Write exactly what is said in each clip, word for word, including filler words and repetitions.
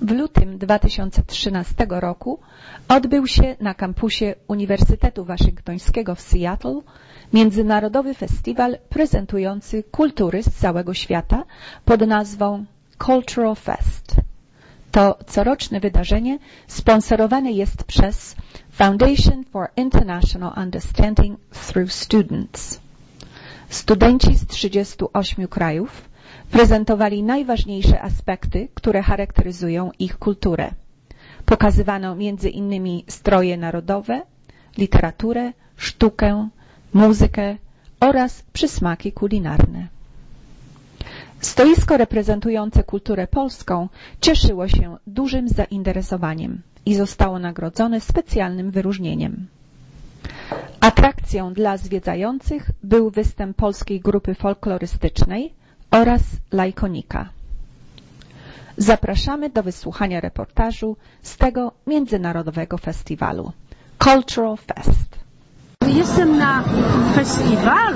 W lutym dwa tysiące trzynastego roku odbył się na kampusie Uniwersytetu Waszyngtońskiego w Seattle międzynarodowy festiwal prezentujący kultury z całego świata pod nazwą Cultural Fest. To coroczne wydarzenie sponsorowane jest przez Foundation for International Understanding Through Students. Studenci z trzydziestu ośmiu krajów prezentowali najważniejsze aspekty, które charakteryzują ich kulturę. Pokazywano między innymi stroje narodowe, literaturę, sztukę, muzykę oraz przysmaki kulinarne. Stoisko reprezentujące kulturę polską cieszyło się dużym zainteresowaniem i zostało nagrodzone specjalnym wyróżnieniem. Atrakcją dla zwiedzających był występ polskiej grupy folklorystycznej oraz lajkonika. Zapraszamy do wysłuchania reportażu z tego międzynarodowego festiwalu Cultural Fest. Jestem na festiwalu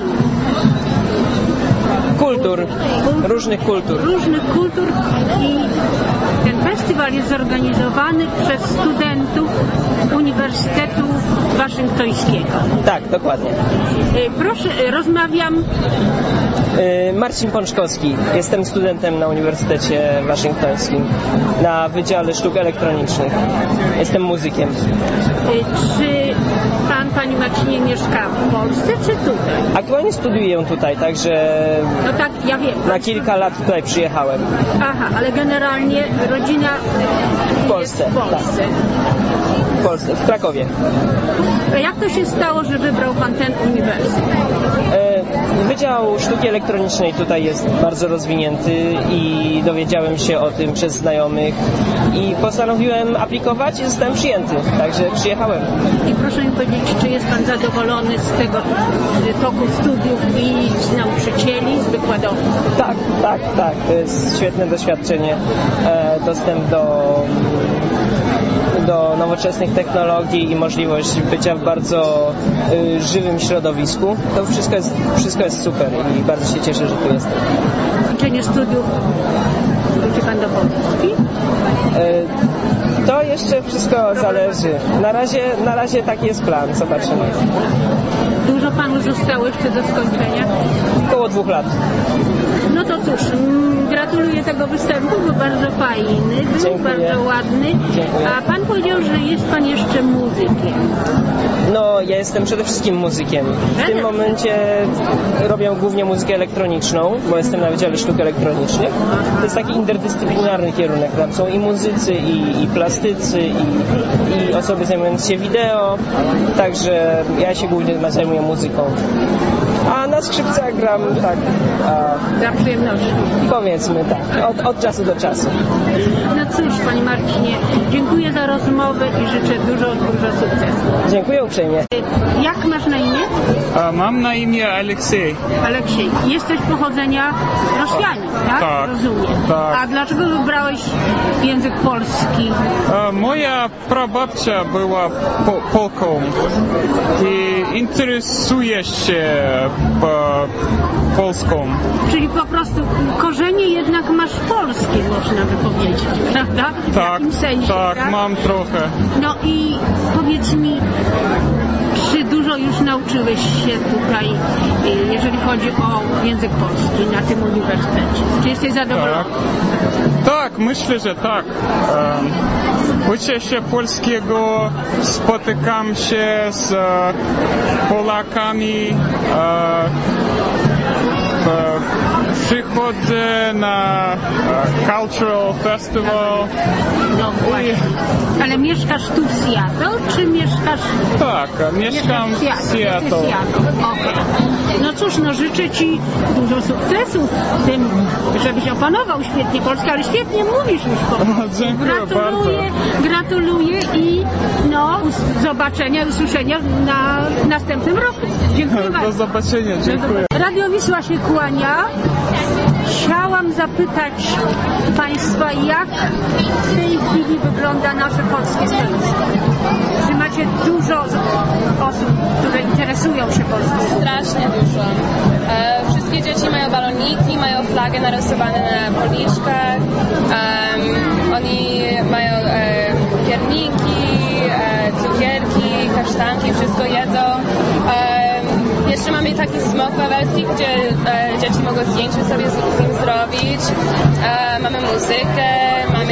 kultur, różnych kultur. Różnych kultur i ten festiwal jest zorganizowany przez studentów Uniwersytetu Waszyngtońskiego. Tak, dokładnie. Proszę, rozmawiam. Marcin Pączkowski. Jestem studentem na Uniwersytecie Waszyngtońskim na Wydziale Sztuk Elektronicznych. Jestem muzykiem. Czy pan, pani Marcinie, mieszka w Polsce, czy tutaj? Aktualnie studiuję tutaj, także no tak, ja wiem. Na kilka lat tutaj przyjechałem. Aha, ale generalnie rodzina w Polsce. Jest w Polsce. Tak. W Polsce, w Krakowie. A jak to się stało, że wybrał pan ten uniwersytet? Wydział Sztuki Elektronicznej tutaj jest bardzo rozwinięty i dowiedziałem się o tym przez znajomych i postanowiłem aplikować i zostałem przyjęty, także przyjechałem. I proszę mi powiedzieć, czy jest pan zadowolony z tego toku studiów i z nauczycieli, z wykładowców? Tak, tak, tak. To jest świetne doświadczenie. E, dostęp do do nowoczesnych technologii i możliwość bycia w bardzo y, żywym środowisku. To wszystko jest, wszystko jest super i bardzo się cieszę, że tu jestem. Kończenie studiów, wróci pan do Polski? Y, to jeszcze wszystko zależy. Na razie, na razie taki jest plan, zobaczymy. Dużo panu zostało jeszcze do skończenia? Około dwóch lat. No to cóż, gratuluję tego występu, był bardzo fajny, był Dziękuję. bardzo ładny. Dziękuję. A pan powiedział, że jest pan jeszcze muzykiem. No, ja jestem przede wszystkim muzykiem. W tym momencie robię głównie muzykę elektroniczną, bo jestem na Wydziale Sztuk Elektronicznych. To jest taki interdyscyplinarny kierunek. Tam są i muzycy, i, i plastycy, i, i osoby zajmujące się wideo. Także ja się głównie zajmuję muzyką. A na skrzypcach gram tak... A, dla przyjemności. Powiedzmy tak, od, od czasu do czasu. No cóż, panie Marcinie, dziękuję za rozmowę i życzę dużo, dużo sukcesu. Dziękuję uprzejmie. Jak masz na imię? A, mam na imię Aleksiej. Aleksiej, jesteś pochodzenia Rosjanin, tak? Tak. Rozumiem. Tak. A dlaczego wybrałeś język polski? A, moja prababcia była po, Polką i interesuje się po, polską. Czyli po prostu korzenie jednak masz polskie, można by powiedzieć, prawda? W Tak, jakim sensie, tak, tak, mam trochę. No i powiedz mi, czy dużo już nauczyłeś się tutaj, jeżeli chodzi o język polski na tym uniwersytecie? Czy jesteś zadowolony? Tak, tak, myślę, że tak. Um, uczę się polskiego, spotykam się z uh, Polakami, uh, przychodzę na uh, Cultural Festival. No właśnie. Ale mieszkasz tu w Seattle, czy mieszkasz... Tak, mieszkam w Seattle. Seattle. Okay. No cóż, no życzę Ci dużo sukcesu w tym, żebyś opanował świetnie polskę, ale świetnie mówisz już po polsku. Dziękuję gratuluję, bardzo. Gratuluję i no, zobaczenia, usłyszenia na następnym roku. Dziękuję Do bardzo. zobaczenia, dziękuję. Radio Wisła się kłania. Chciałam zapytać Państwa, jak w tej chwili wygląda nasze polskie stoisko? Czy macie dużo osób, które interesują się polską? Strasznie dużo. E, wszystkie dzieci mają baloniki, mają flagę narysowane na policzkach. Um, oni pierniki, e, cukierki, kasztanki, wszystko jedzą. E, jeszcze mamy taki smok wawelski, gdzie e, dzieci mogą zdjęcie sobie z nim zrobić. E, mamy muzykę, mamy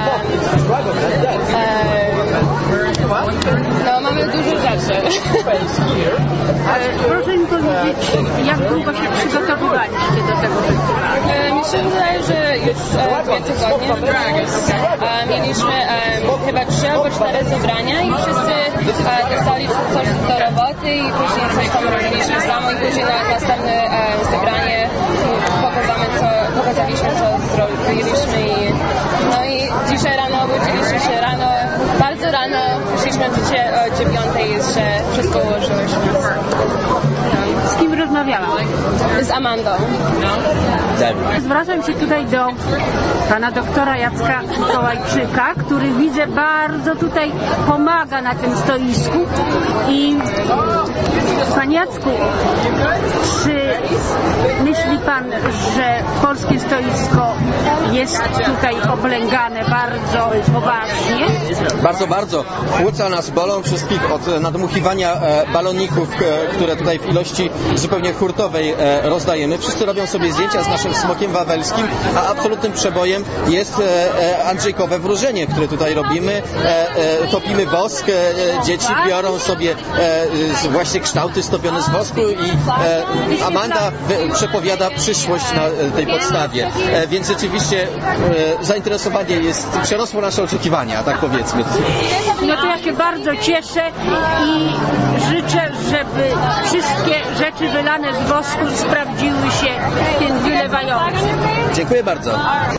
e, e, no, mamy dużo rzeczy. Proszę mi powiedzieć, jak długo się przygotowywaliście do tego festiwalu? E, mi się wydaje, że już e, dwie tygodnie. E, mieliśmy e, chyba trzy albo cztery zebrania i wszyscy e, dostali coś do roboty i później coś tam robiliśmy samo i później na następne e, zebranie pokazamy, co, pokazaliśmy, co zrobiliśmy i no i dzisiaj rano obudziliśmy się rano, bardzo rano, przyszliśmy dzisiaj o dziewiątej jeszcze wszystko ułożyłyśmy. Z kim rozmawiałam? Z Amandą. Zwracam się tutaj do pana doktora Jacka Mikołajczyka, który widzę bardzo tutaj pomaga na tym stoisku. I panie Jacku, czy myśli pan, że polskie stoisko jest tutaj oblęgane bardzo poważnie? Bardzo, bardzo. Płuca nas bolą wszystkich od nadmuchiwania baloników, które tutaj w ilości zupełnie hurtowej rozdajemy. Wszyscy robią sobie zdjęcia z naszym smokiem wawelskim, a absolutnym przebojem jest Andrzejkowe wróżenie, które tutaj robimy. Topimy wosk, dzieci biorą sobie właśnie kształty stopione z wosku i Amanda przepowiada przyszłość na tej podstawie. Więc rzeczywiście zainteresowanie jest, przerosło nasze oczekiwania, tak powiedzmy. No to ja się bardzo cieszę i życzę, żeby wszystkie rzeczy wylane z wosku sprawdziły się w tym wylewającym. Dziękuję bardzo.